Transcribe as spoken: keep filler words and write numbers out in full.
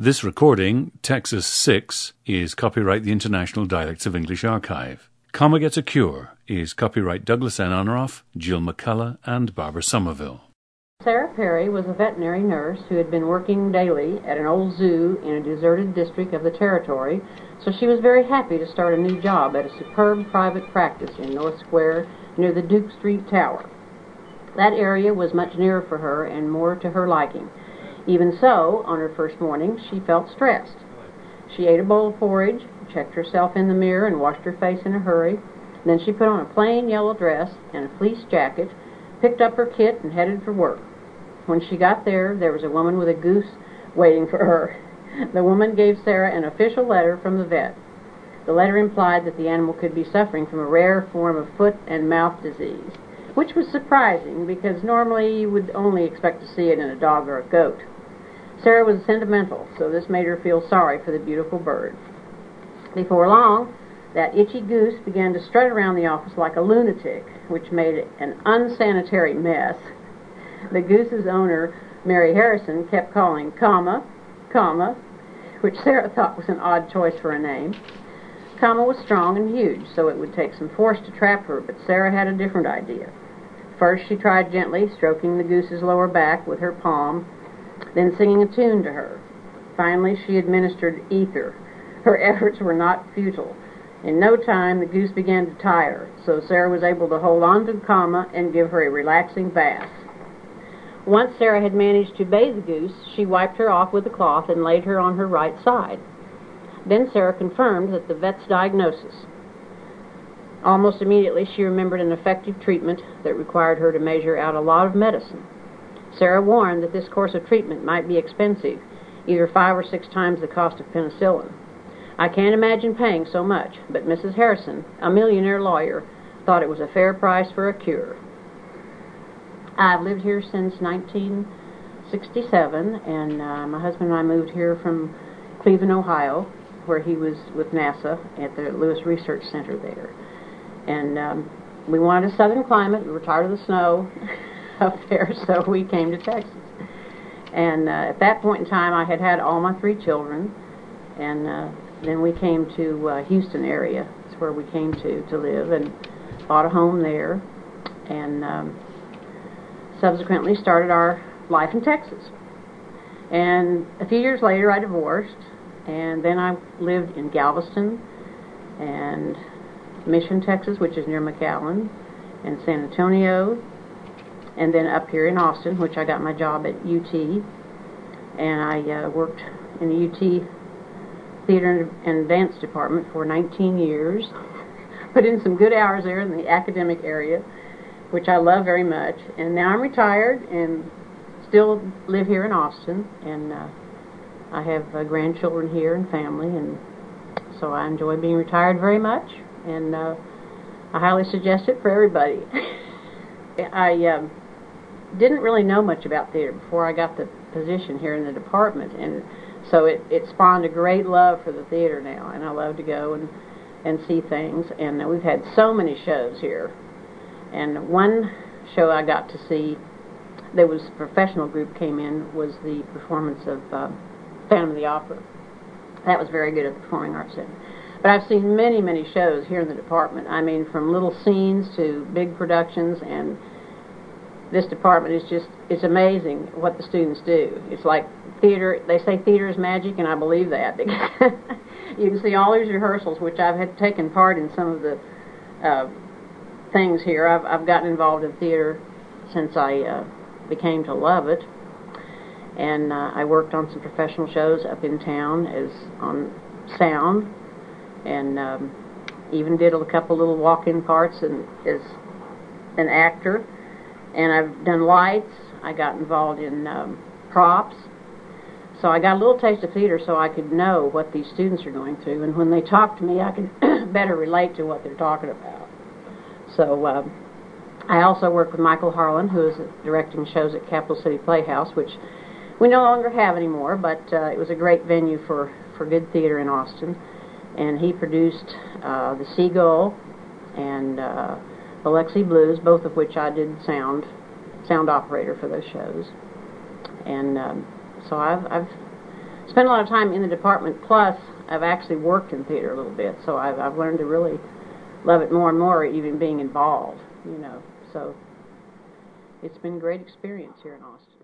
This recording, Texas six, is copyright the International Dialects of English Archive. Comma Gets a Cure is copyright Douglas N. Honoraff, Jill McCullough, and Barbara Somerville. Sarah Perry was a veterinary nurse who had been working daily at an old zoo in a deserted district of the territory, so she was very happy to start a new job at a superb private practice in North Square near the Duke Street Tower. That area was much nearer for her and more to her liking. Even so, on her first morning, she felt stressed. She ate a bowl of porridge, checked herself in the mirror, and washed her face in a hurry. Then she put on a plain yellow dress and a fleece jacket, picked up her kit, and headed for work. When she got there, there was a woman with a goose waiting for her. The woman gave Sarah an official letter from the vet. The letter implied that the animal could be suffering from a rare form of foot and mouth disease, which was surprising because normally you would only expect to see it in a dog or a goat. Sarah was sentimental, so this made her feel sorry for the beautiful bird. Before long, that itchy goose began to strut around the office like a lunatic, which made an unsanitary mess. The goose's owner, Mary Harrison, kept calling Comma, Comma, which Sarah thought was an odd choice for a name. Comma was strong and huge, so it would take some force to trap her, but Sarah had a different idea. First, she tried gently stroking the goose's lower back with her palm, then singing a tune to her. Finally, she administered ether. Her efforts were not futile. In no time, the goose began to tire, so Sarah was able to hold on to Comma and give her a relaxing bath. Once Sarah had managed to bathe the goose, she wiped her off with a cloth and laid her on her right side. Then Sarah confirmed that the vet's diagnosis. Almost immediately, she remembered an effective treatment that required her to measure out a lot of medicine. Sarah warned that this course of treatment might be expensive, either five or six times the cost of penicillin. I can't imagine paying so much, but Missus Harrison, a millionaire lawyer, thought it was a fair price for a cure. I've lived here since nineteen sixty-seven, and uh, my husband and I moved here from Cleveland, Ohio, where he was with NASA at the Lewis Research Center there. And um, we wanted a southern climate. We were tired of the snow up there, so we came to Texas. And uh, at that point in time, I had had all my three children, and uh, then we came to uh, Houston area. That's where we came to to live, and bought a home there, and um, subsequently started our life in Texas. And a few years later, I divorced, and then I lived in Galveston and Mission, Texas, which is near McAllen, and San Antonio, and then up here in Austin, which I got my job at U T, and I uh, worked in the U T Theater and Dance Department for nineteen years. Put in some good hours there in the academic area, which I love very much. And now I'm retired and still live here in Austin, and uh, I have uh, grandchildren here and family, and so I enjoy being retired very much, and uh, I highly suggest it for everybody. I uh, didn't really know much about theater before I got the position here in the department, and so it, it spawned a great love for the theater now, and I love to go and, and see things, and uh, we've had so many shows here. And one show I got to see, there was a professional group came in, was the performance of uh, Phantom of the Opera. That was very good at the Performing Arts Center. But I've seen many, many shows here in the department. I mean, from little scenes to big productions, and this department is just, it's amazing what the students do. It's like theater, they say theater is magic, and I believe that. You can see all these rehearsals, which I've had taken part in some of the uh, things here. I've, I've gotten involved in theater since I uh, became to love it, and uh, I worked on some professional shows up in town as on sound, and um, even did a couple little walk-in parts and, as an actor, and I've done lights. I got involved in um, props, so I got a little taste of theater so I could know what these students are going through, and when they talk to me I can better relate to what they're talking about. So uh, I also work with Michael Harlan, who is directing shows at Capital City Playhouse, which we no longer have anymore, but uh, it was a great venue for, for good theater in Austin. And he produced uh, The Seagull and uh, Biloxi Blues, both of which I did sound sound operator for those shows. And um, so I've, I've spent a lot of time in the department, plus I've actually worked in theater a little bit, so I've, I've learned to really love it more and more, even being involved, you know. So it's been a great experience here in Austin.